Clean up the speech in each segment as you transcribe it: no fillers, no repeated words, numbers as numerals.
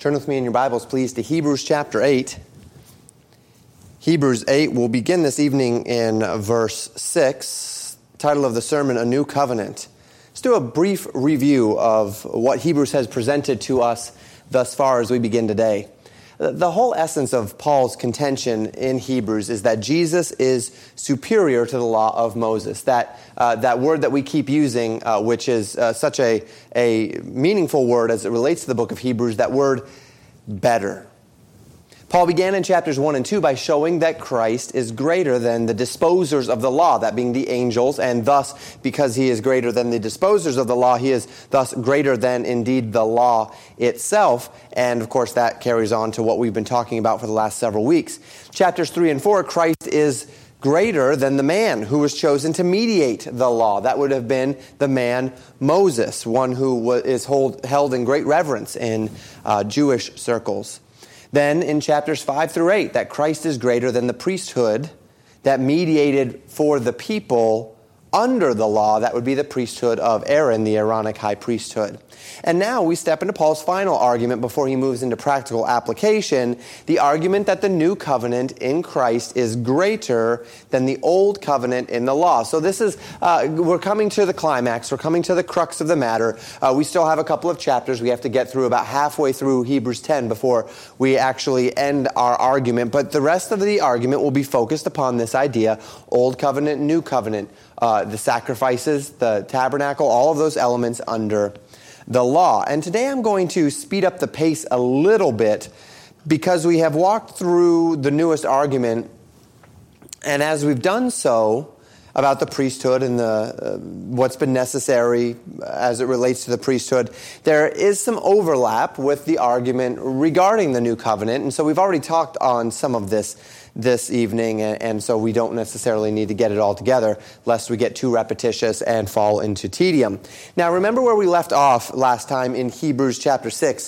Turn with me in your Bibles, please, to Hebrews chapter 8. Hebrews 8, we'll begin this evening in verse 6. Title of the sermon, A New Covenant. Let's do a brief review of what Hebrews has presented to us thus far as we begin today. The whole essence of Paul's contention in Hebrews is that Jesus is superior to the law of Moses. That word that we keep using, which is such a meaningful word as it relates to the book of Hebrews, that word better. Paul began in chapters 1 and 2 by showing that Christ is greater than the disposers of the law, that being the angels, and thus, because he is greater than the disposers of the law, he is thus greater than indeed the law itself. And of course, that carries on to what we've been talking about for the last several weeks. Chapters 3 and 4, Christ is greater than the man who was chosen to mediate the law. That would have been the man Moses, one who is held in great reverence in Jewish circles. Then in chapters 5 through 8, that Christ is greater than the priesthood that mediated for the people under the law. That would be the priesthood of Aaron, the Aaronic high priesthood. And now we step into Paul's final argument before he moves into practical application, the argument that the new covenant in Christ is greater than the old covenant in the law. So this is, we're coming to the climax, we're coming to the crux of the matter. We still have a couple of chapters we have to get through, about halfway through Hebrews 10 before we actually end our argument. But the rest of the argument will be focused upon this idea, old covenant, new covenant, the sacrifices, the tabernacle, all of those elements under the law. And today I'm going to speed up the pace a little bit because we have walked through the newest argument, and as we've done so about the priesthood and the what's been necessary as it relates to the priesthood, there is some overlap with the argument regarding the new covenant. And so we've already talked on some of this evening, and so we don't necessarily need to get it all together lest we get too repetitious and fall into tedium. Now remember where we left off last time in Hebrews chapter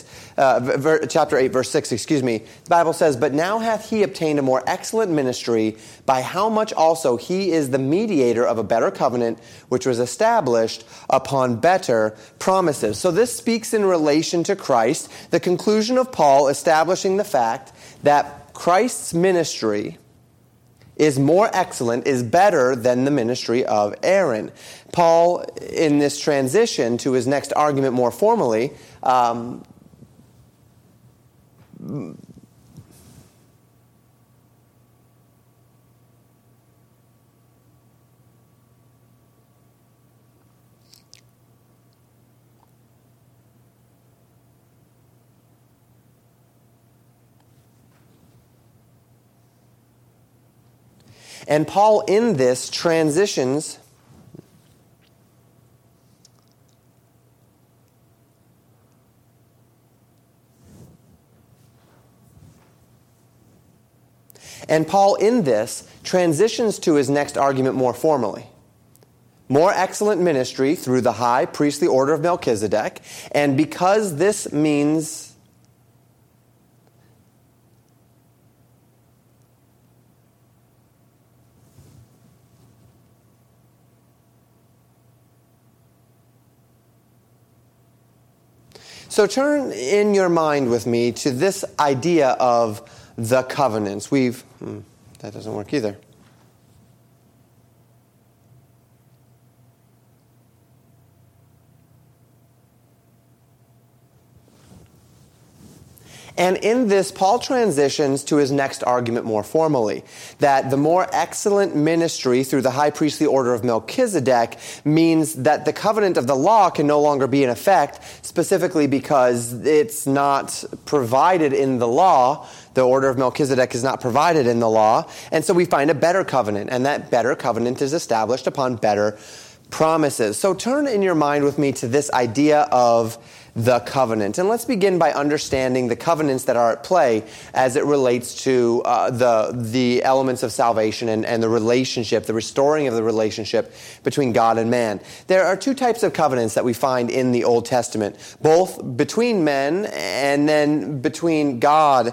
8 verse 6, The Bible says, "But now hath he obtained a more excellent ministry, by how much also he is the mediator of a better covenant, which was established upon better promises." So this speaks in relation to Christ, the conclusion of Paul establishing the fact that Christ's ministry is more excellent, is better than the ministry of Aaron. Paul, in this transition to his next argument more formally, and Paul in this transitions to his next argument more formally. More excellent ministry through the high priestly order of Melchizedek, and because this means So turn in your mind with me to this idea of the covenants. That doesn't work either. And in this, Paul transitions to his next argument more formally, that the more excellent ministry through the high priestly order of Melchizedek means that the covenant of the law can no longer be in effect, specifically because it's not provided in the law. The order of Melchizedek is not provided in the law. And so we find a better covenant, and that better covenant is established upon better promises. So turn in your mind with me to this idea of the covenant. And let's begin by understanding the covenants that are at play as it relates to the elements of salvation and the relationship, the restoring of the relationship between God and man. There are two types of covenants that we find in the Old Testament, both between men and then between God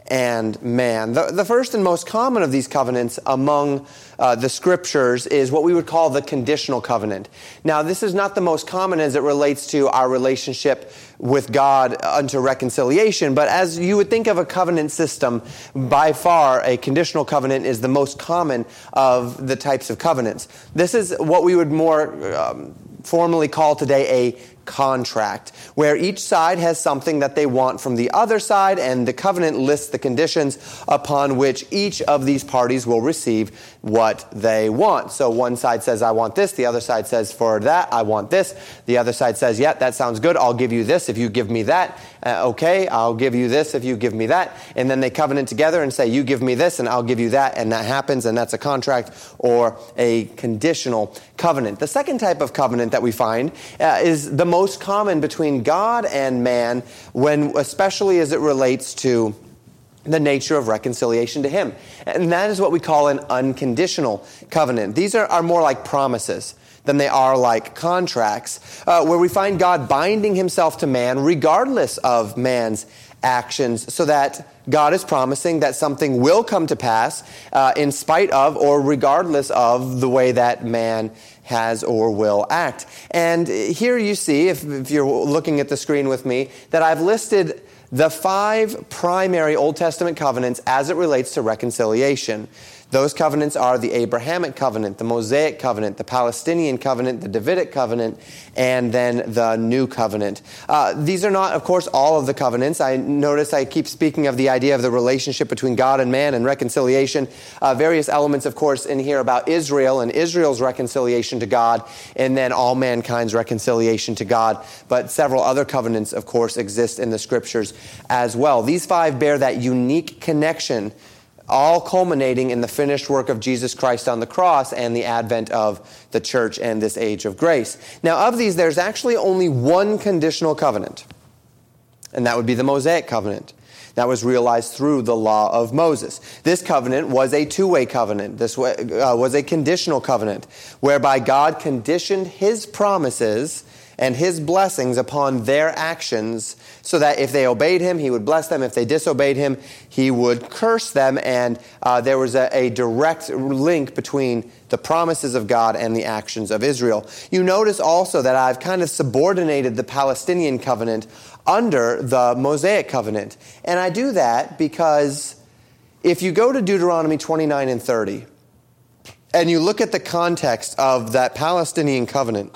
and man. The first and most common of these covenants among the Scriptures is what we would call the conditional covenant. Now, this is not the most common as it relates to our relationship with God unto reconciliation, but as you would think of a covenant system, by far a conditional covenant is the most common of the types of covenants. This is what we would more formally call today a contract, where each side has something that they want from the other side, and the covenant lists the conditions upon which each of these parties will receive what they want. So one side says, I want this. The other side says, for that, I want this. The other side says, yeah, that sounds good. I'll give you this if you give me that. Okay, I'll give you this if you give me that. And then they covenant together and say, you give me this and I'll give you that. And that happens, and that's a contract or a conditional covenant. The second type of covenant that we find is the most common between God and man, especially as it relates to the nature of reconciliation to Him. And that is what we call an unconditional covenant. These are more like promises than they are like contracts, where we find God binding Himself to man regardless of man's actions, so that God is promising that something will come to pass in spite of or regardless of the way that man has or will act. And here you see, if you're looking at the screen with me, that I've listed the 5 primary Old Testament covenants as it relates to reconciliation. Those covenants are the Abrahamic covenant, the Mosaic covenant, the Palestinian covenant, the Davidic covenant, and then the New covenant. These are not, of course, all of the covenants. I notice I keep speaking of the idea of the relationship between God and man and reconciliation. Various elements, of course, in here about Israel and Israel's reconciliation to God, and then all mankind's reconciliation to God. But several other covenants, of course, exist in the Scriptures as well. These 5 bear that unique connection, all culminating in the finished work of Jesus Christ on the cross and the advent of the church and this age of grace. Now, of these, there's actually only one conditional covenant, and that would be the Mosaic covenant. That was realized through the law of Moses. This covenant was a two-way covenant. This was a conditional covenant, whereby God conditioned His promises and His blessings upon their actions, so that if they obeyed Him, He would bless them. If they disobeyed Him, He would curse them. And there was a direct link between the promises of God and the actions of Israel. You notice also that I've kind of subordinated the Palestinian covenant under the Mosaic covenant. And I do that because if you go to Deuteronomy 29 and 30, and you look at the context of that Palestinian covenant,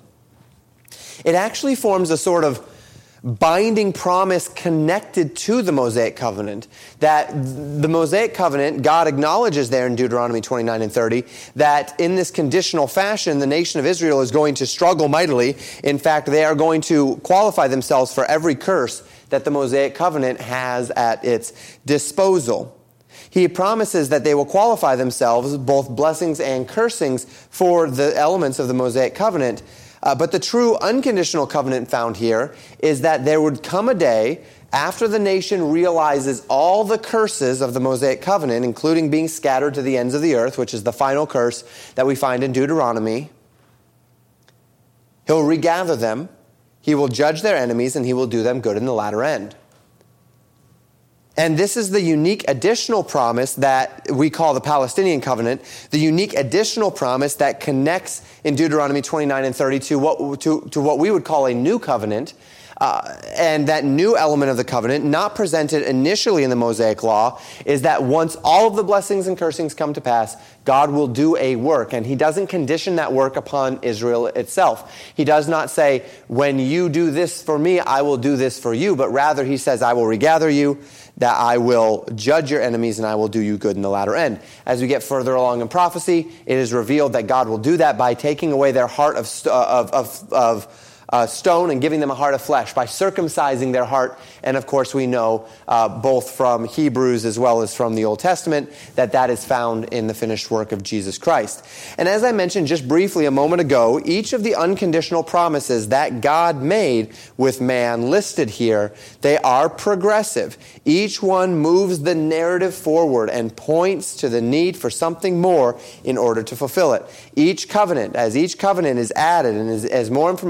it actually forms a sort of binding promise connected to the Mosaic covenant. That the Mosaic covenant, God acknowledges there in Deuteronomy 29 and 30, that in this conditional fashion, the nation of Israel is going to struggle mightily. In fact, they are going to qualify themselves for every curse that the Mosaic covenant has at its disposal. He promises that they will qualify themselves, both blessings and cursings, for the elements of the Mosaic covenant. But the true unconditional covenant found here is that there would come a day after the nation realizes all the curses of the Mosaic covenant, including being scattered to the ends of the earth, which is the final curse that we find in Deuteronomy. He'll regather them, He will judge their enemies, and He will do them good in the latter end. And this is the unique additional promise that we call the Palestinian covenant, the unique additional promise that connects in Deuteronomy 29 and 30 to what we would call a new covenant. And that new element of the covenant, not presented initially in the Mosaic law, is that once all of the blessings and cursings come to pass, God will do a work, and He doesn't condition that work upon Israel itself. He does not say, when you do this for me, I will do this for you, but rather He says, I will regather you, that I will judge your enemies, and I will do you good in the latter end. As we get further along in prophecy, it is revealed that God will do that by taking away their heart of stone and giving them a heart of flesh, by circumcising their heart. And of course we know both from Hebrews as well as from the Old Testament that is found in the finished work of Jesus Christ. And as I mentioned just briefly a moment ago, each of the unconditional promises that God made with man listed here, they are progressive. Each one moves the narrative forward and points to the need for something more in order to fulfill it. Each covenant is added, and as more information is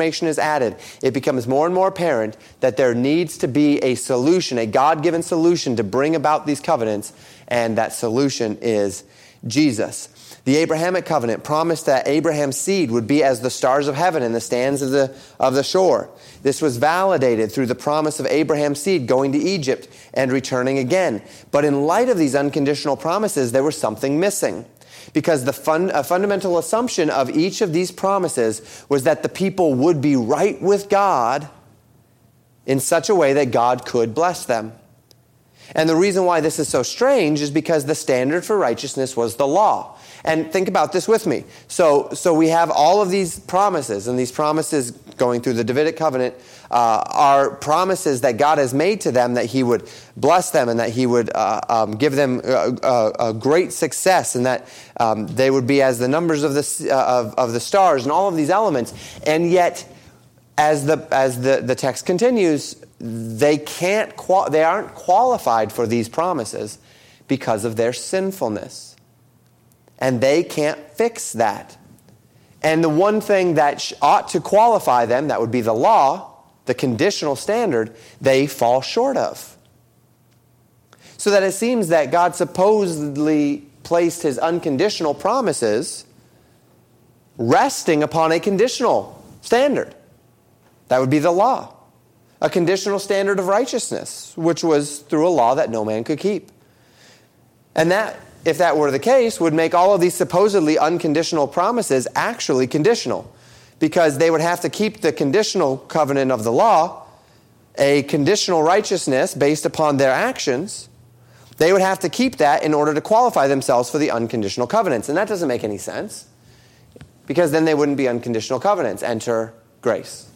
added, it becomes more and more apparent that there needs to be a solution, a God-given solution to bring about these covenants, and that solution is Jesus. The Abrahamic covenant promised that Abraham's seed would be as the stars of heaven and the sands of the shore. This was validated through the promise of Abraham's seed going to Egypt and returning again. But in light of these unconditional promises, there was something missing. Because a fundamental assumption of each of these promises was that the people would be right with God in such a way that God could bless them. And the reason why this is so strange is because the standard for righteousness was the law. And think about this with me. So we have all of these promises, and these promises going through the Davidic covenant are promises that God has made to them, that he would bless them and that he would give them a great success, and that they would be as the numbers of the stars, and all of these elements. And yet, as the text continues, they aren't qualified for these promises because of their sinfulness. And they can't fix that. And the one thing that ought to qualify them, that would be the law, the conditional standard, they fall short of. So that it seems that God supposedly placed his unconditional promises resting upon a conditional standard. That would be the law. A conditional standard of righteousness, which was through a law that no man could keep. And that, if that were the case, would make all of these supposedly unconditional promises actually conditional. Because they would have to keep the conditional covenant of the law, a conditional righteousness based upon their actions. They would have to keep that in order to qualify themselves for the unconditional covenants. And that doesn't make any sense, because then they wouldn't be unconditional covenants. Enter grace.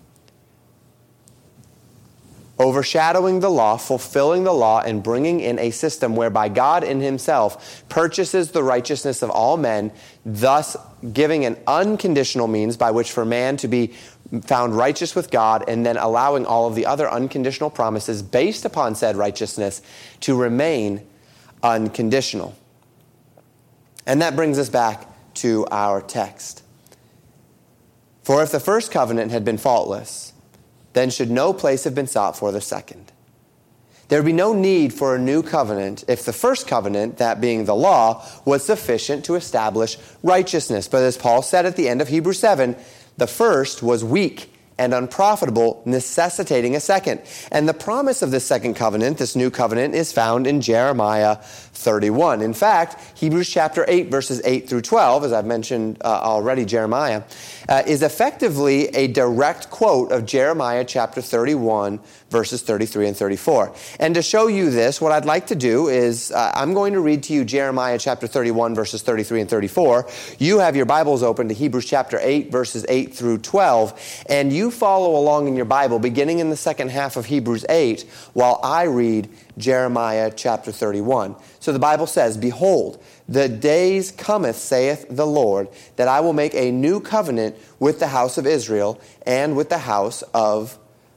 Overshadowing the law, fulfilling the law, and bringing in a system whereby God in himself purchases the righteousness of all men, thus giving an unconditional means by which for man to be found righteous with God, and then allowing all of the other unconditional promises based upon said righteousness to remain unconditional. And that brings us back to our text. For if the first covenant had been faultless, then should no place have been sought for the second. There would be no need for a new covenant if the first covenant, that being the law, was sufficient to establish righteousness. But as Paul said at the end of Hebrews 7, the first was weak and unprofitable, necessitating a second. And the promise of this second covenant, this new covenant, is found in Jeremiah 31. In fact, Hebrews chapter 8, verses 8 through 12, as I've mentioned already, Jeremiah, is effectively a direct quote of Jeremiah chapter 31, verses 33 and 34. And to show you this, what I'd like to do is I'm going to read to you Jeremiah chapter 31, verses 33 and 34. You have your Bibles open to Hebrews chapter 8, verses 8 through 12, and you follow along in your Bible, beginning in the second half of Hebrews 8, while I read Jeremiah chapter 31. So the Bible says, "Behold, the days cometh, saith the Lord, that I will make a new covenant with the house of Israel and with the house of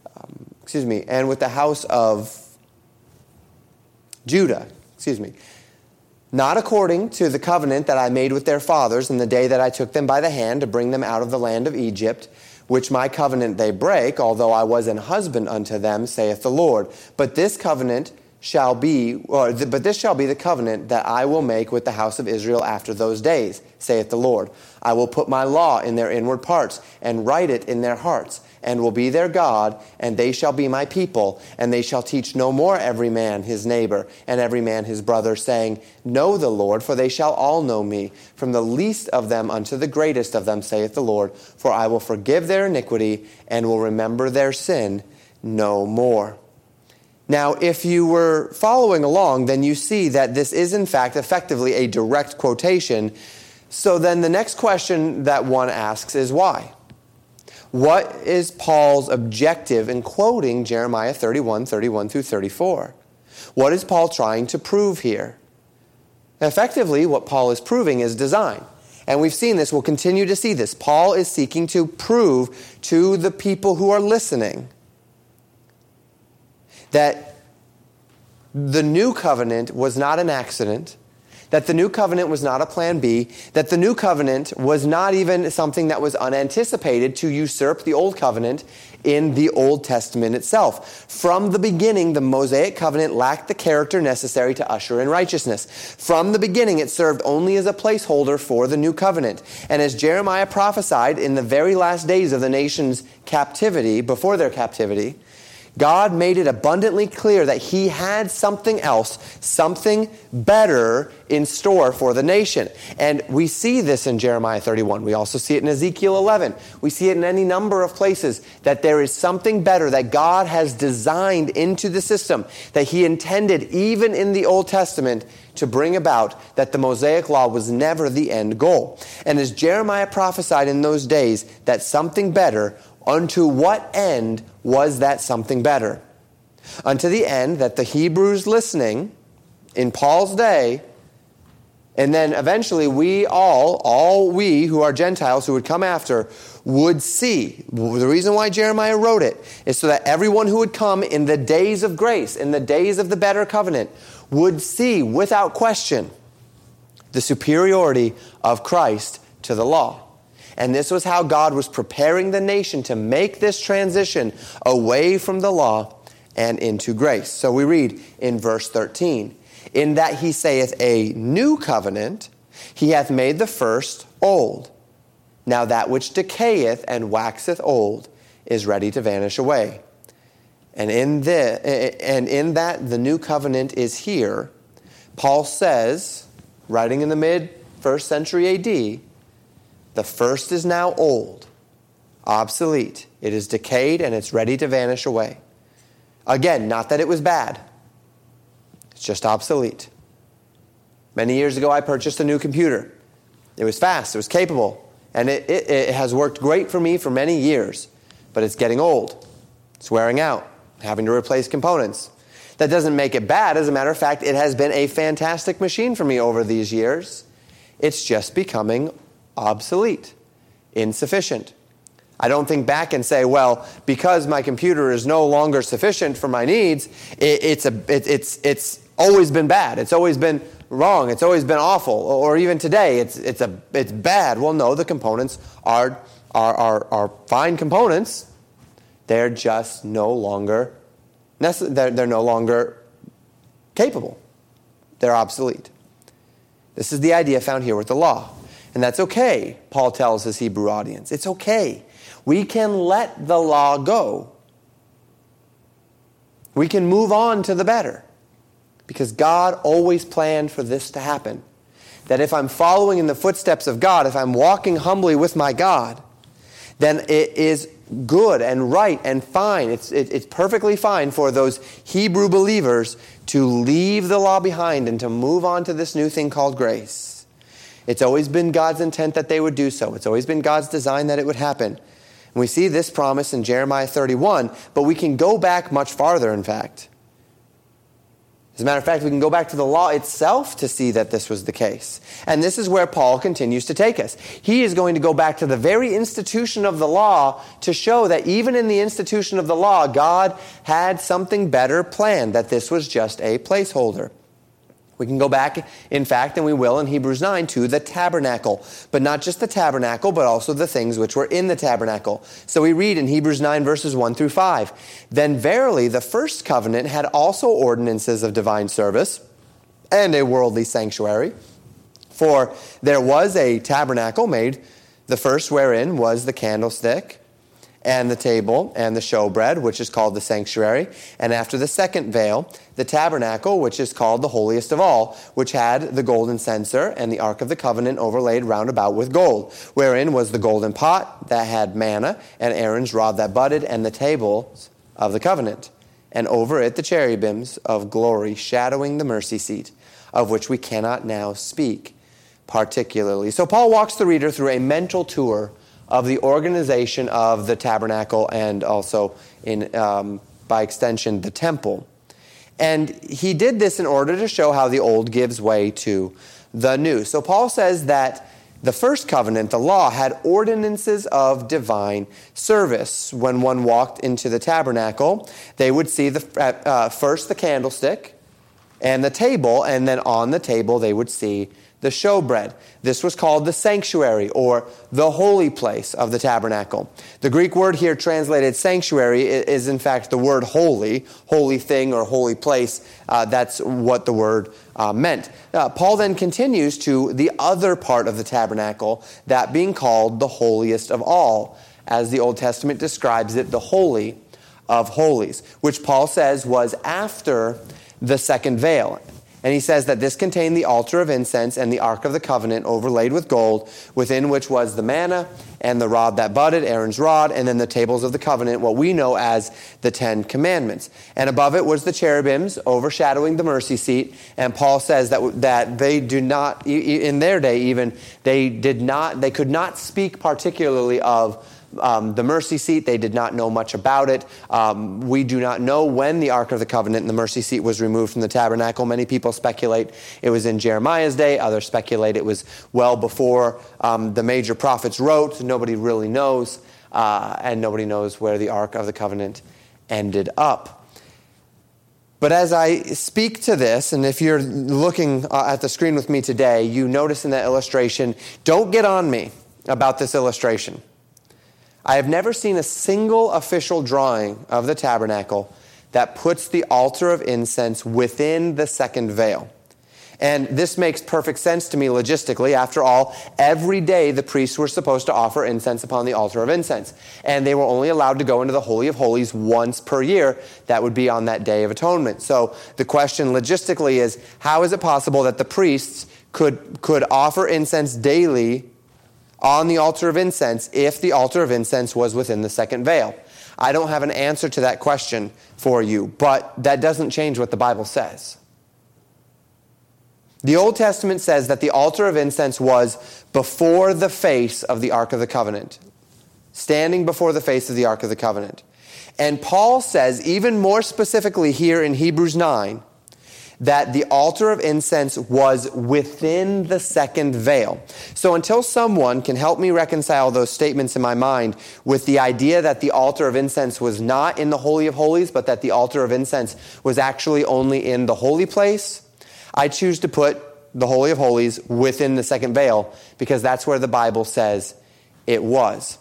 Judah, not according to the covenant that I made with their fathers in the day that I took them by the hand to bring them out of the land of Egypt, which my covenant they break, although I was an husband unto them, saith the Lord. But this shall be the covenant that I will make with the house of Israel after those days, saith the Lord. I will put my law in their inward parts, and write it in their hearts, and will be their God, and they shall be my people, and they shall teach no more every man his neighbor, and every man his brother, saying, Know the Lord, for they shall all know me, from the least of them unto the greatest of them, saith the Lord. For I will forgive their iniquity, and will remember their sin no more." Now, if you were following along, then you see that this is in fact effectively a direct quotation. So then the next question that one asks is why? What is Paul's objective in quoting Jeremiah 31 through 34? What is Paul trying to prove here? Effectively, what Paul is proving is design. And we've seen this, we'll continue to see this. Paul is seeking to prove to the people who are listening that the new covenant was not an accident, that the new covenant was not a plan B, that the new covenant was not even something that was unanticipated to usurp the old covenant in the Old Testament itself. From the beginning, the Mosaic covenant lacked the character necessary to usher in righteousness. From the beginning, it served only as a placeholder for the new covenant. And as Jeremiah prophesied in the very last days of the nation's captivity, before their captivity, God made it abundantly clear that he had something else, something better in store for the nation. And we see this in Jeremiah 31. We also see it in Ezekiel 11. We see it in any number of places that there is something better that God has designed into the system, that he intended even in the Old Testament to bring about, that the Mosaic law was never the end goal. And as Jeremiah prophesied in those days, that something better, unto what end was that something better? Unto the end that the Hebrews listening in Paul's day, and then eventually we all we who are Gentiles who would come after, would see. The reason why Jeremiah wrote it is so that everyone who would come in the days of grace, in the days of the better covenant, would see without question the superiority of Christ to the law. And this was how God was preparing the nation to make this transition away from the law and into grace. So we read in verse 13, in that he saith a new covenant, he hath made the first old. Now that which decayeth and waxeth old is ready to vanish away. And in that the new covenant is here, Paul says, writing in the mid-1st century AD, the first is now old, obsolete. It is decayed and it's ready to vanish away. Again, not that it was bad. It's just obsolete. Many years ago, I purchased a new computer. It was fast, it was capable, and it has worked great for me for many years. But it's getting old. It's wearing out, having to replace components. That doesn't make it bad. As a matter of fact, it has been a fantastic machine for me over these years. It's just becoming obsolete, insufficient. I don't think back and say, well, because my computer is no longer sufficient for my needs, it's always been bad. It's always been wrong. It's always been awful. Or even today, it's bad. Well, no, the components are fine components. They're just no longer they're no longer capable. They're obsolete. This is the idea found here with the law. And that's okay, Paul tells his Hebrew audience. It's okay. We can let the law go. We can move on to the better. Because God always planned for this to happen. That if I'm following in the footsteps of God, if I'm walking humbly with my God, then it is good and right and fine. It's perfectly fine for those Hebrew believers to leave the law behind and to move on to this new thing called grace. It's always been God's intent that they would do so. It's always been God's design that it would happen. And we see this promise in Jeremiah 31, but we can go back much farther, in fact. As a matter of fact, we can go back to the law itself to see that this was the case. And this is where Paul continues to take us. He is going to go back to the very institution of the law to show that even in the institution of the law, God had something better planned, that this was just a placeholder. We can go back, in fact, and we will in Hebrews 9, to the tabernacle. But not just the tabernacle, but also the things which were in the tabernacle. So we read in Hebrews 9, verses 1 through 5. Then verily the first covenant had also ordinances of divine service and a worldly sanctuary. For there was a tabernacle made, the first wherein was the candlestick, and the table, and the showbread, which is called the sanctuary. And after the second veil, the tabernacle, which is called the holiest of all, which had the golden censer, and the ark of the covenant overlaid round about with gold, wherein was the golden pot that had manna, and Aaron's rod that budded, and the tables of the covenant. And over it the cherubims of glory, shadowing the mercy seat, of which we cannot now speak particularly. So Paul walks the reader through a mental tour of the organization of the tabernacle and also, by extension, the temple. And he did this in order to show how the old gives way to the new. So Paul says that the first covenant, the law, had ordinances of divine service. When one walked into the tabernacle, they would see first the candlestick, and the table, and then on the table they would see the showbread. This was called the sanctuary, or the holy place of the tabernacle. The Greek word here translated sanctuary is in fact the word holy thing or holy place. That's what the word meant. Paul then continues to the other part of the tabernacle, that being called the holiest of all, as the Old Testament describes it, the Holy of Holies, which Paul says was after the second veil. And he says that this contained the altar of incense and the Ark of the Covenant overlaid with gold, within which was the manna and the rod that budded, Aaron's rod, and then the tables of the covenant, what we know as the Ten Commandments. And above it was the cherubims overshadowing the mercy seat. And Paul says that they do not, in their day even, they could not speak particularly of the mercy seat. They did not know much about it. We do not know when the Ark of the Covenant and the mercy seat was removed from the tabernacle. Many people speculate it was in Jeremiah's day. Others speculate it was well before the major prophets wrote. Nobody really knows, and nobody knows where the Ark of the Covenant ended up. But as I speak to this, and if you're looking at the screen with me today, you notice in that illustration, don't get on me about this illustration. I have never seen a single official drawing of the tabernacle that puts the altar of incense within the second veil. And this makes perfect sense to me logistically. After all, every day the priests were supposed to offer incense upon the altar of incense. And they were only allowed to go into the Holy of Holies once per year. That would be on that Day of Atonement. So the question logistically is, how is it possible that the priests could offer incense daily on the altar of incense if the altar of incense was within the second veil? I don't have an answer to that question for you, but that doesn't change what the Bible says. The Old Testament says that the altar of incense was before the face of the Ark of the Covenant, standing before the face of the Ark of the Covenant. And Paul says, even more specifically here in Hebrews 9, that the altar of incense was within the second veil. So until someone can help me reconcile those statements in my mind with the idea that the altar of incense was not in the Holy of Holies, but that the altar of incense was actually only in the holy place, I choose to put the Holy of Holies within the second veil, because that's where the Bible says it was.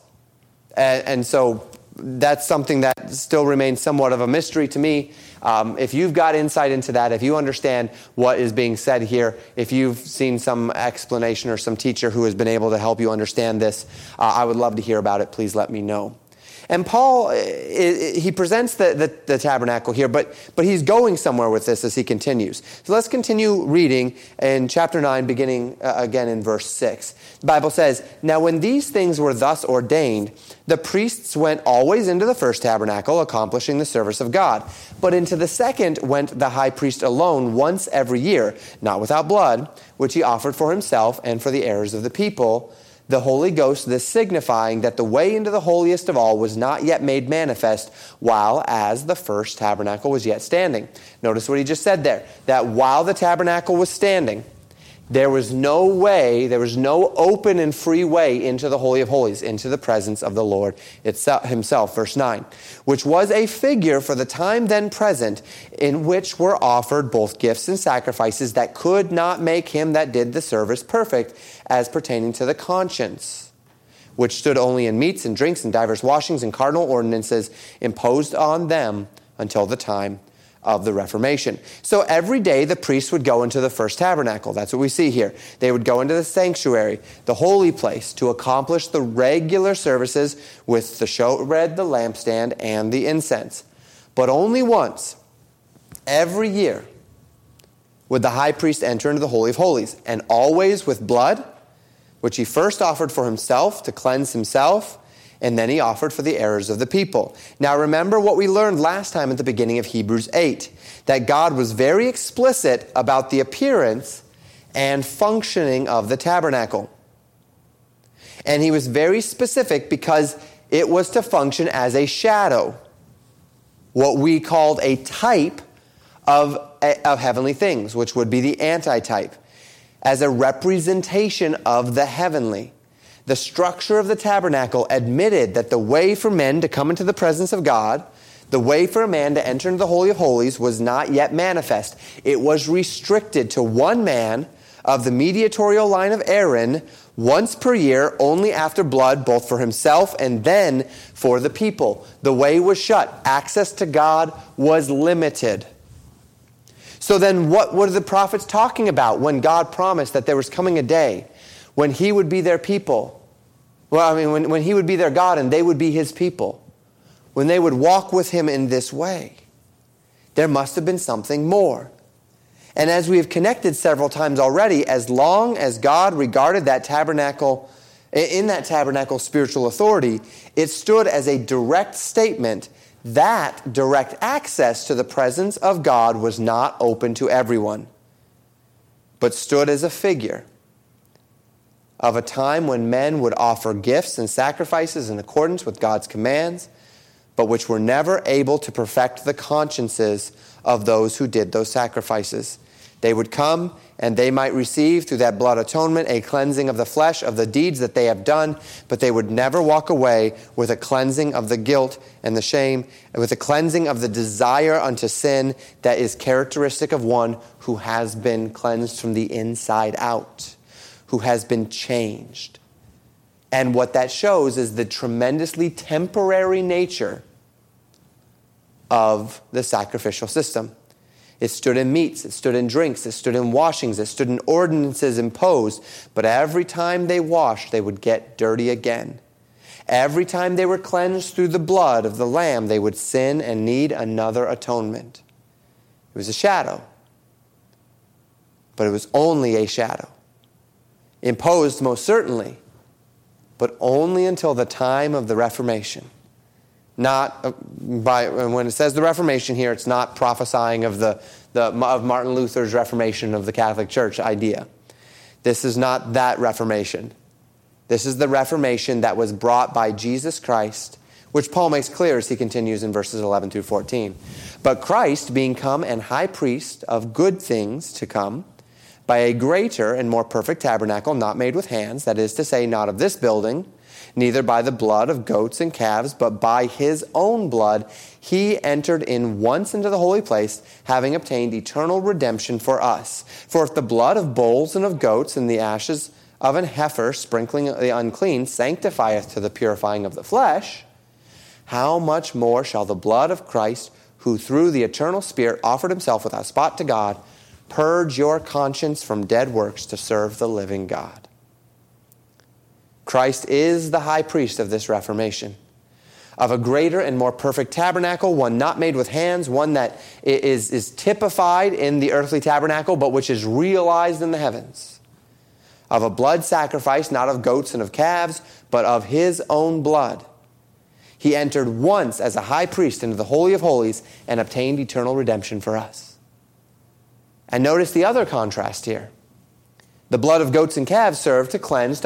And so that's something that still remains somewhat of a mystery to me. If you've got insight into that, if you understand what is being said here, if you've seen some explanation or some teacher who has been able to help you understand this, I would love to hear about it. Please let me know. And Paul, he presents the tabernacle here, but he's going somewhere with this as he continues. So let's continue reading in chapter 9, beginning again in verse 6. The Bible says, "Now when these things were thus ordained, the priests went always into the first tabernacle, accomplishing the service of God. But into the second went the high priest alone once every year, not without blood, which he offered for himself and for the errors of the people, the Holy Ghost, this signifying that the way into the holiest of all was not yet made manifest, while as the first tabernacle was yet standing." Notice what he just said there, that while the tabernacle was standing, there was no way, there was no open and free way into the Holy of Holies, into the presence of the Lord himself. Verse 9, "which was a figure for the time then present, in which were offered both gifts and sacrifices that could not make him that did the service perfect, as pertaining to the conscience, which stood only in meats and drinks and divers washings and cardinal ordinances imposed on them until the time of the Reformation." So every day the priests would go into the first tabernacle. That's what we see here. They would go into the sanctuary, the holy place, to accomplish the regular services with the showbread, the lampstand, and the incense. But only once every year would the high priest enter into the Holy of Holies, and always with blood, which he first offered for himself to cleanse himself, and then he offered for the errors of the people. Now remember what we learned last time at the beginning of Hebrews 8, that God was very explicit about the appearance and functioning of the tabernacle. And he was very specific because it was to function as a shadow, what we called a type of heavenly things, which would be the antitype, as a representation of the heavenly. The structure of the tabernacle admitted that the way for men to come into the presence of God, The way for a man to enter into the Holy of Holies was not yet manifest. It was restricted to one man of the mediatorial line of Aaron once per year, only after blood, both for himself and then for the people. The way was shut. Access to God was limited. So then what were the prophets talking about when God promised that there was coming a day when he would be their people? When he would be their God and they would be his people. When they would walk with him in this way. There must have been something more. And as we have connected several times already, as long as God regarded that tabernacle, in that tabernacle spiritual authority, it stood as a direct statement that direct access to the presence of God was not open to everyone, but stood as a figure of a time when men would offer gifts and sacrifices in accordance with God's commands, but which were never able to perfect the consciences of those who did those sacrifices. They would come and they might receive through that blood atonement a cleansing of the flesh of the deeds that they have done, but they would never walk away with a cleansing of the guilt and the shame, and with a cleansing of the desire unto sin that is characteristic of one who has been cleansed from the inside out, who has been changed. And what that shows is the tremendously temporary nature of the sacrificial system. It stood in meats, it stood in drinks, it stood in washings, it stood in ordinances imposed. But every time they washed, they would get dirty again. Every time they were cleansed through the blood of the lamb, they would sin and need another atonement. It was a shadow. But it was only a shadow. Imposed most certainly, but only until the time of the Reformation. When it says the Reformation here, it's not prophesying of of Martin Luther's Reformation of the Catholic Church idea. This is not that Reformation. This is the Reformation that was brought by Jesus Christ, which Paul makes clear as he continues in verses 11 through 14. But Christ, being come and high priest of good things to come, by a greater and more perfect tabernacle, not made with hands, that is to say, not of this building, neither by the blood of goats and calves, but by his own blood, he entered in once into the holy place, having obtained eternal redemption for us. For if the blood of bulls and of goats and the ashes of an heifer, sprinkling the unclean, sanctifieth to the purifying of the flesh, how much more shall the blood of Christ, who through the eternal Spirit offered himself without spot to God, purge your conscience from dead works to serve the living God? Christ is the high priest of this Reformation, of a greater and more perfect tabernacle, one not made with hands, one that is typified in the earthly tabernacle, but which is realized in the heavens, of a blood sacrifice, not of goats and of calves, but of his own blood. He entered once as a high priest into the Holy of Holies and obtained eternal redemption for us. And notice the other contrast here. The blood of goats and calves served to cleanse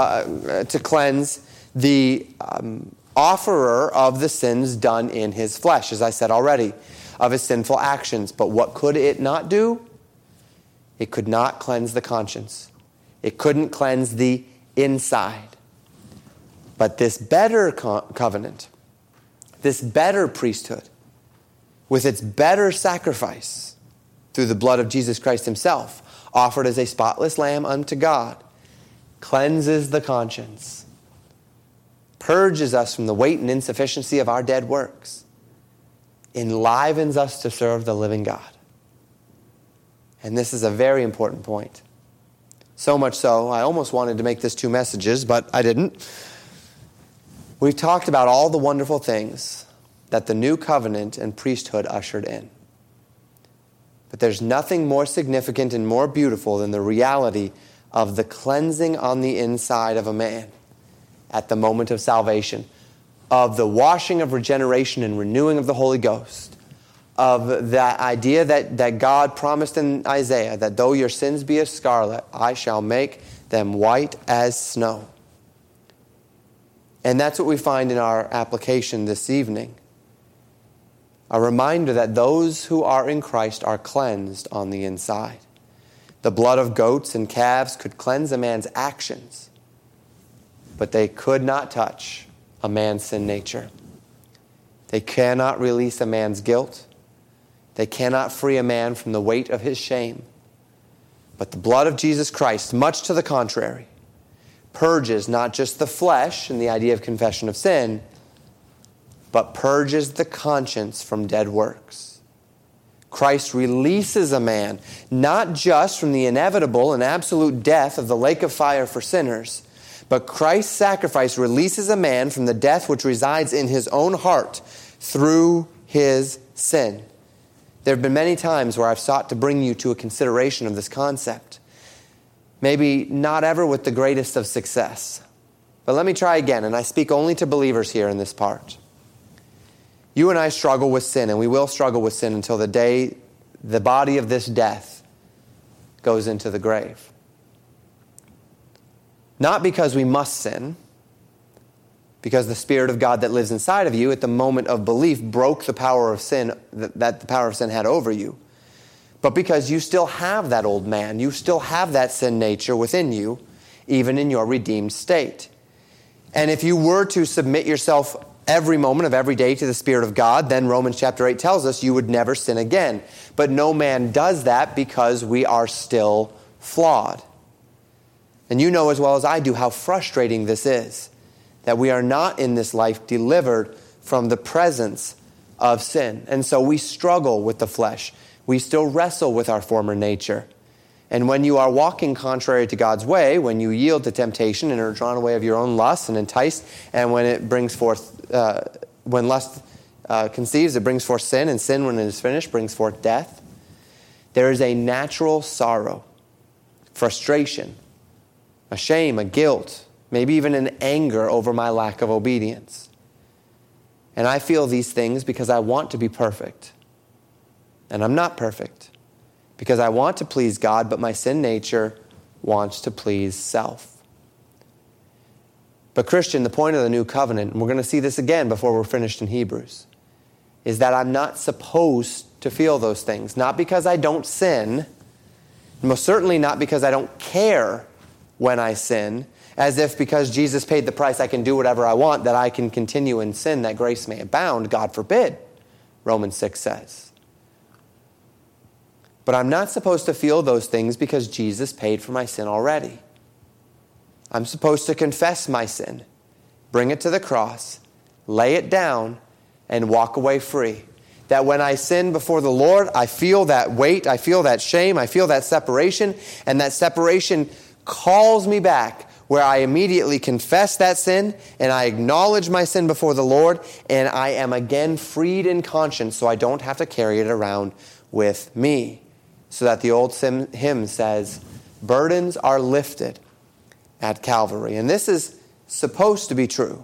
the offerer of the sins done in his flesh, as I said already, of his sinful actions. But what could it not do? It could not cleanse the conscience. It couldn't cleanse the inside. But this better covenant, this better priesthood, with its better sacrifice through the blood of Jesus Christ himself, offered as a spotless lamb unto God, cleanses the conscience, purges us from the weight and insufficiency of our dead works, enlivens us to serve the living God. And this is a very important point. So much so, I almost wanted to make this 2 messages, but I didn't. We've talked about all the wonderful things that the new covenant and priesthood ushered in. But there's nothing more significant and more beautiful than the reality of the cleansing on the inside of a man at the moment of salvation, of the washing of regeneration and renewing of the Holy Ghost, of that idea that God promised in Isaiah, that though your sins be as scarlet, I shall make them white as snow. And that's what we find in our application this evening. A reminder that those who are in Christ are cleansed on the inside. The blood of goats and calves could cleanse a man's actions, but they could not touch a man's sin nature. They cannot release a man's guilt. They cannot free a man from the weight of his shame. But the blood of Jesus Christ, much to the contrary, purges not just the flesh and the idea of confession of sin, but purges the conscience from dead works. Christ releases a man not just from the inevitable and absolute death of the lake of fire for sinners, but Christ's sacrifice releases a man from the death which resides in his own heart through his sin. There have been many times where I've sought to bring you to a consideration of this concept. Maybe not ever with the greatest of success. But let me try again, and I speak only to believers here in this part. You and I struggle with sin, and we will struggle with sin until the day the body of this death goes into the grave. Not because we must sin, because the Spirit of God that lives inside of you at the moment of belief broke the power of sin that the power of sin had over you. But because you still have that old man, you still have that sin nature within you, even in your redeemed state. And if you were to submit yourself every moment of every day to the Spirit of God, then Romans chapter 8 tells us you would never sin again. But no man does that because we are still flawed. And you know as well as I do how frustrating this is, that we are not in this life delivered from the presence of sin. And so we struggle with the flesh. We still wrestle with our former nature. And when you are walking contrary to God's way, when you yield to temptation and are drawn away of your own lust and enticed, and when it brings forth, when lust conceives, it brings forth sin, and sin, when it is finished, brings forth death, there is a natural sorrow, frustration, a shame, a guilt, maybe even an anger over my lack of obedience. And I feel these things because I want to be perfect. And I'm not perfect. Because I want to please God, but my sin nature wants to please self. But Christian, the point of the new covenant, and we're going to see this again before we're finished in Hebrews, is that I'm not supposed to feel those things. Not because I don't sin, most certainly not because I don't care when I sin, as if because Jesus paid the price I can do whatever I want, that I can continue in sin, that grace may abound. God forbid, Romans 6 says. But I'm not supposed to feel those things because Jesus paid for my sin already. I'm supposed to confess my sin, bring it to the cross, lay it down, and walk away free. That when I sin before the Lord, I feel that weight, I feel that shame, I feel that separation, and that separation calls me back, where I immediately confess that sin, and I acknowledge my sin before the Lord, and I am again freed in conscience, so I don't have to carry it around with me. So that the old hymn says, burdens are lifted at Calvary. And this is supposed to be true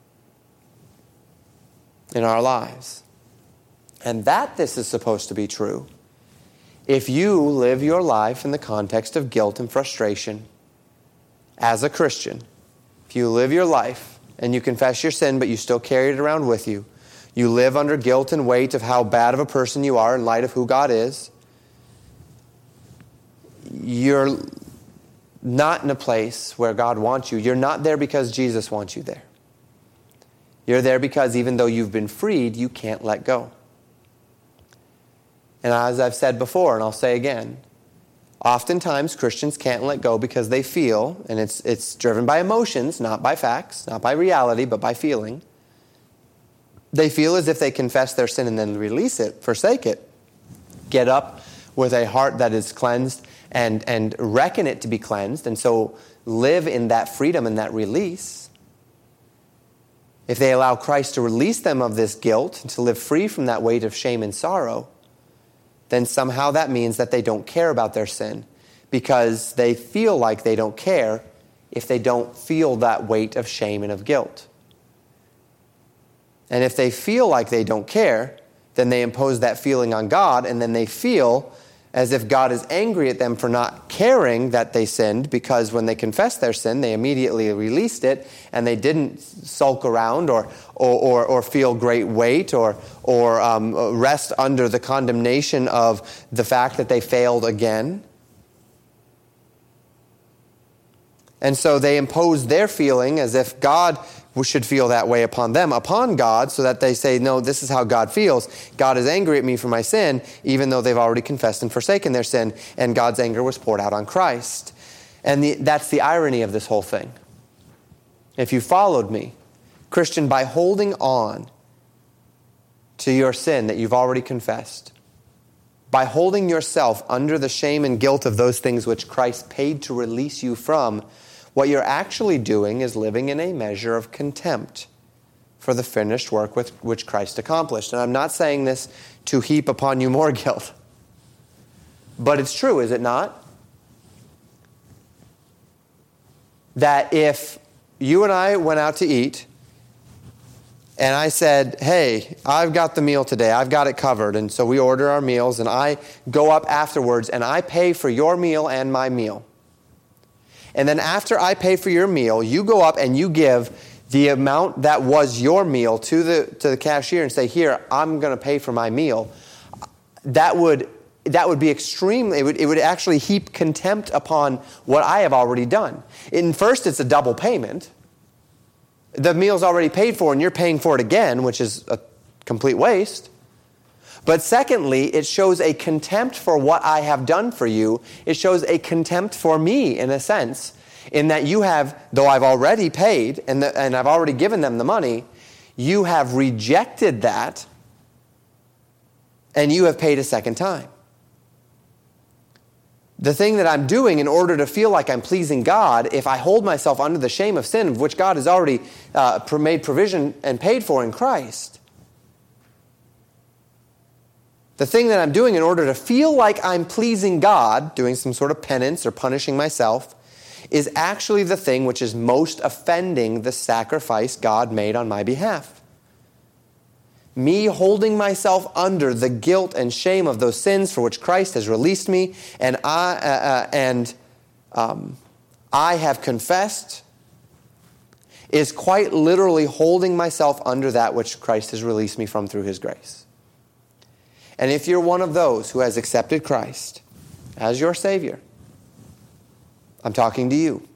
in our lives. And that this is supposed to be true if you live your life in the context of guilt and frustration as a Christian. If you live your life and you confess your sin, but you still carry it around with you, you live under guilt and weight of how bad of a person you are in light of who God is, you're not in a place where God wants you. You're not there because Jesus wants you there. You're there because even though you've been freed, you can't let go. And as I've said before, and I'll say again, oftentimes Christians can't let go because they feel, and it's driven by emotions, not by facts, not by reality, but by feeling. They feel as if they confess their sin and then release it, forsake it, get up with a heart that is cleansed and reckon it to be cleansed, and so live in that freedom and that release. If they allow Christ to release them of this guilt and to live free from that weight of shame and sorrow, then somehow that means that they don't care about their sin, because they feel like they don't care if they don't feel that weight of shame and of guilt. And if they feel like they don't care, then they impose that feeling on God, and then they feel as if God is angry at them for not caring that they sinned, because when they confessed their sin, they immediately released it, and they didn't sulk around or feel great weight or rest under the condemnation of the fact that they failed again. And so they impose their feeling as if God should feel that way upon them, upon God, so that they say, no, this is how God feels. God is angry at me for my sin, even though they've already confessed and forsaken their sin, and God's anger was poured out on Christ. And that's the irony of this whole thing. If you followed me, Christian, by holding on to your sin that you've already confessed, by holding yourself under the shame and guilt of those things which Christ paid to release you from, what you're actually doing is living in a measure of contempt for the finished work which Christ accomplished. And I'm not saying this to heap upon you more guilt. But it's true, is it not? That if you and I went out to eat, and I said, hey, I've got the meal today, I've got it covered, and so we order our meals, and I go up afterwards, and I pay for your meal and my meal. And then after I pay for your meal, you go up and you give the amount that was your meal to the cashier and say, here, I'm going to pay for my meal. That would be extremely, it would actually heap contempt upon what I have already done. First, it's a double payment. The meal's already paid for and you're paying for it again, which is a complete waste. But secondly, it shows a contempt for what I have done for you. It shows a contempt for me, in a sense, in that you have, though I've already paid and I've already given them the money, you have rejected that and you have paid a second time. The thing that I'm doing in order to feel like I'm pleasing God, if I hold myself under the shame of sin, of which God has already made provision and paid for in Christ, the thing that I'm doing in order to feel like I'm pleasing God, doing some sort of penance or punishing myself, is actually the thing which is most offending the sacrifice God made on my behalf. Me holding myself under the guilt and shame of those sins for which Christ has released me, and I have confessed, is quite literally holding myself under that which Christ has released me from through His grace. And if you're one of those who has accepted Christ as your Savior, I'm talking to you.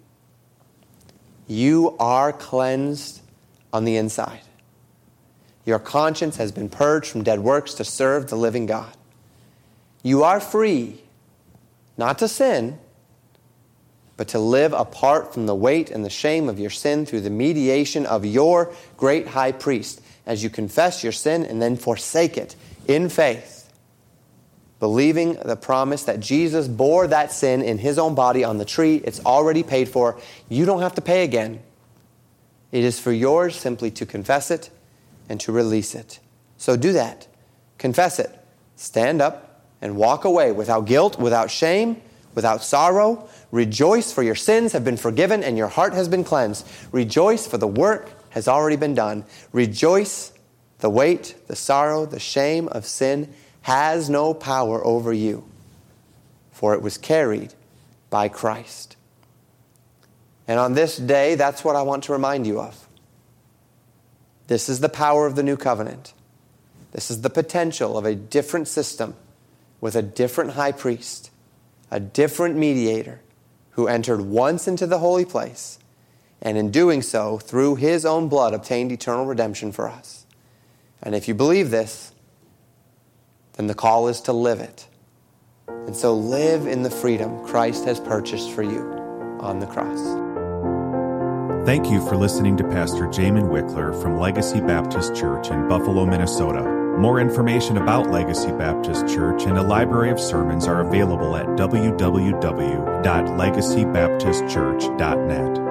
You are cleansed on the inside. Your conscience has been purged from dead works to serve the living God. You are free, not to sin, but to live apart from the weight and the shame of your sin through the mediation of your great high priest, as you confess your sin and then forsake it in faith, believing the promise that Jesus bore that sin in His own body on the tree. It's already paid for. You don't have to pay again. It is for yours simply to confess it and to release it. So do that. Confess it. Stand up and walk away without guilt, without shame, without sorrow. Rejoice, for your sins have been forgiven and your heart has been cleansed. Rejoice, for the work has already been done. Rejoice. The weight, the sorrow, the shame of sin has no power over you, for it was carried by Christ. And on this day, that's what I want to remind you of. This is the power of the new covenant. This is the potential of a different system with a different high priest, a different mediator who entered once into the holy place, and in doing so, through His own blood, obtained eternal redemption for us. And if you believe this, then the call is to live it. And so live in the freedom Christ has purchased for you on the cross. Thank you for listening to Pastor Jamin Wickler from Legacy Baptist Church in Buffalo, Minnesota. More information about Legacy Baptist Church and a library of sermons are available at www.legacybaptistchurch.net.